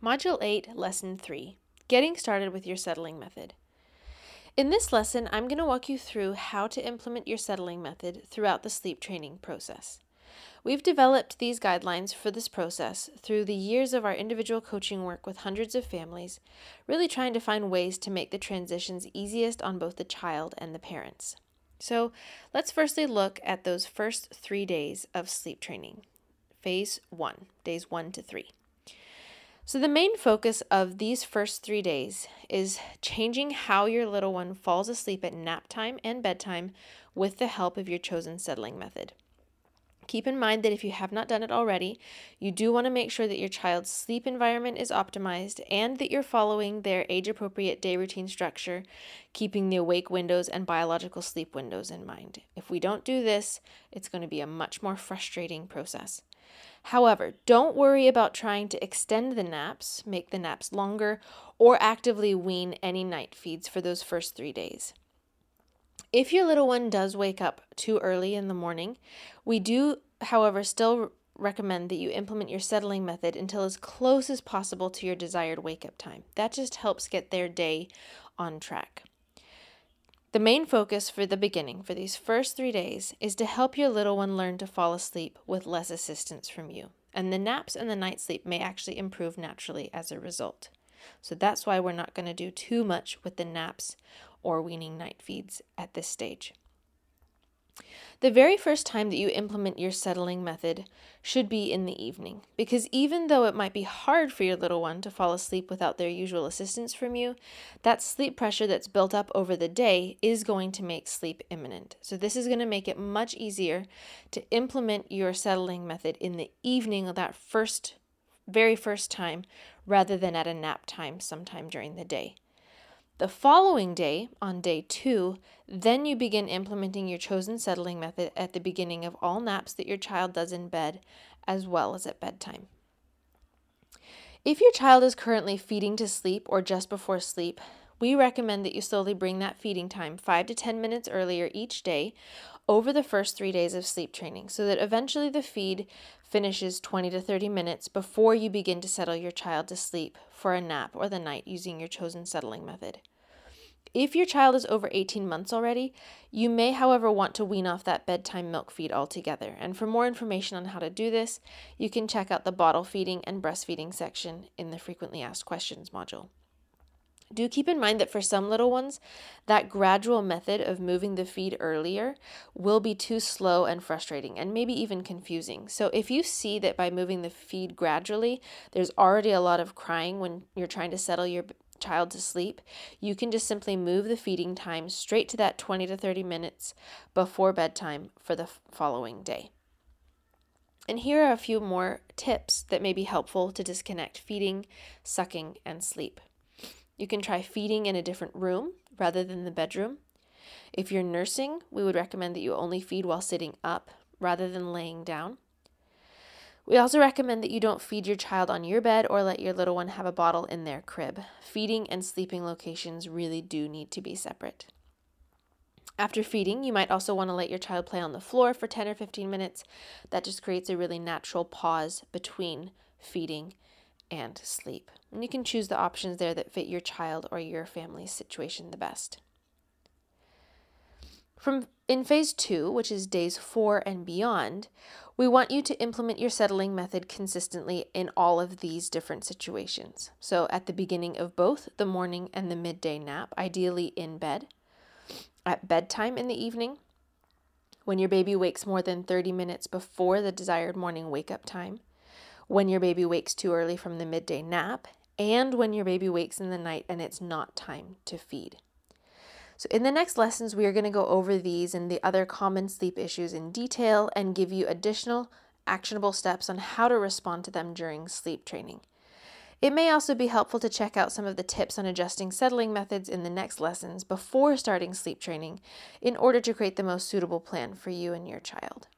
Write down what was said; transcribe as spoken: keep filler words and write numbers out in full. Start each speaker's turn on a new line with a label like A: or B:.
A: Module eight, Lesson three, Getting Started with Your Settling Method. In this lesson, I'm going to walk you through how to implement your settling method throughout the sleep training process. We've developed these guidelines for this process through the years of our individual coaching work with hundreds of families, really trying to find ways to make the transitions easiest on both the child and the parents. So let's firstly look at those first three days of sleep training. Phase one, days one to three. So the main focus of these first three days is changing how your little one falls asleep at nap time and bedtime with the help of your chosen settling method. Keep in mind that if you have not done it already, you do want to make sure that your child's sleep environment is optimized and that you're following their age-appropriate day routine structure, keeping the awake windows and biological sleep windows in mind. If we don't do this, it's going to be a much more frustrating process. However, don't worry about trying to extend the naps, make the naps longer, or actively wean any night feeds for those first three days. If your little one does wake up too early in the morning, we do, however, still recommend that you implement your settling method until as close as possible to your desired wake-up time. That just helps get their day on track. The main focus for the beginning, for these first three days, is to help your little one learn to fall asleep with less assistance from you. And the naps and the night sleep may actually improve naturally as a result. So that's why we're not going to do too much with the naps or weaning night feeds at this stage. The very first time that you implement your settling method should be in the evening, because even though it might be hard for your little one to fall asleep without their usual assistance from you, that sleep pressure that's built up over the day is going to make sleep imminent. So this is going to make it much easier to implement your settling method in the evening of that first, very first time, rather than at a nap time sometime during the day. The following day, on day two, then you begin implementing your chosen settling method at the beginning of all naps that your child does in bed, as well as at bedtime. If your child is currently feeding to sleep or just before sleep, we recommend that you slowly bring that feeding time five to ten minutes earlier each day over the first three days of sleep training, so that eventually the feed finishes twenty to thirty minutes before you begin to settle your child to sleep for a nap or the night using your chosen settling method. If your child is over eighteen months already, you may, however, want to wean off that bedtime milk feed altogether. And for more information on how to do this, you can check out the bottle feeding and breastfeeding section in the frequently asked questions module. Do keep in mind that for some little ones, that gradual method of moving the feed earlier will be too slow and frustrating and maybe even confusing. So if you see that by moving the feed gradually, there's already a lot of crying when you're trying to settle your child to sleep, you can just simply move the feeding time straight to that twenty to thirty minutes before bedtime for the following day. And here are a few more tips that may be helpful to disconnect feeding, sucking, and sleep. You can try feeding in a different room rather than the bedroom. If you're nursing, we would recommend that you only feed while sitting up rather than laying down. We also recommend that you don't feed your child on your bed or let your little one have a bottle in their crib. Feeding and sleeping locations really do need to be separate. After feeding, you might also want to let your child play on the floor for ten or fifteen minutes. That just creates a really natural pause between feeding and sleep. And you can choose the options there that fit your child or your family's situation the best. From in phase two, which is days four and beyond, we want you to implement your settling method consistently in all of these different situations. So at the beginning of both the morning and the midday nap, ideally in bed, at bedtime in the evening, when your baby wakes more than thirty minutes before the desired morning wake-up time, when your baby wakes too early from the midday nap, and when your baby wakes in the night and it's not time to feed. So in the next lessons, we are going to go over these and the other common sleep issues in detail and give you additional actionable steps on how to respond to them during sleep training. It may also be helpful to check out some of the tips on adjusting settling methods in the next lessons before starting sleep training in order to create the most suitable plan for you and your child.